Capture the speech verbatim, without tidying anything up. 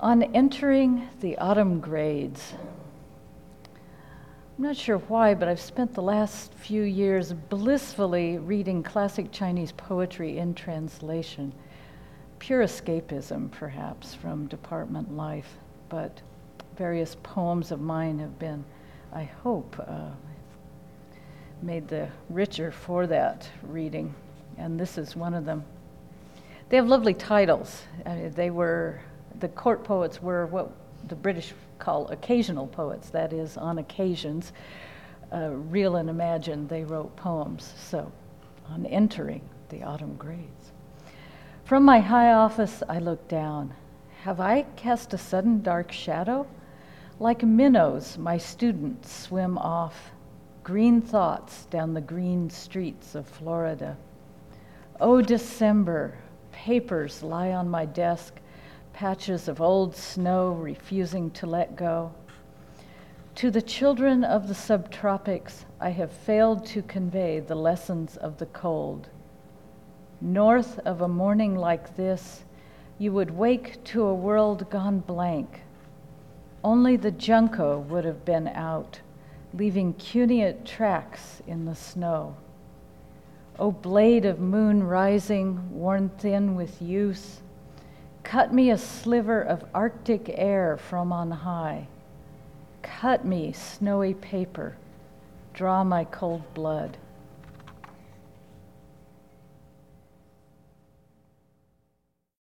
On entering the autumn grades, I'm not sure why, but I've spent the last few years blissfully reading classic Chinese poetry in translation. Pure escapism, perhaps, from department life, but various poems of mine have been, I hope, uh, made the richer for that reading, and this is one of them. They have lovely titles. Uh, they were, the court poets were what the British call occasional poets, that is, on occasions, uh, real and imagined, they wrote poems. So, on entering the autumn grades. From my high office I look down. Have I cast a sudden dark shadow? Like minnows, my students swim off, green thoughts down the green streets of Florida. Oh, December, papers lie on my desk, patches of old snow refusing to let go. To the children of the subtropics, I have failed to convey the lessons of the cold. North of a morning like this, you would wake to a world gone blank. Only the junco would have been out, leaving cuneate tracks in the snow. O blade of moon rising, worn thin with use, cut me a sliver of Arctic air from on high. Cut me snowy paper, draw my cold blood.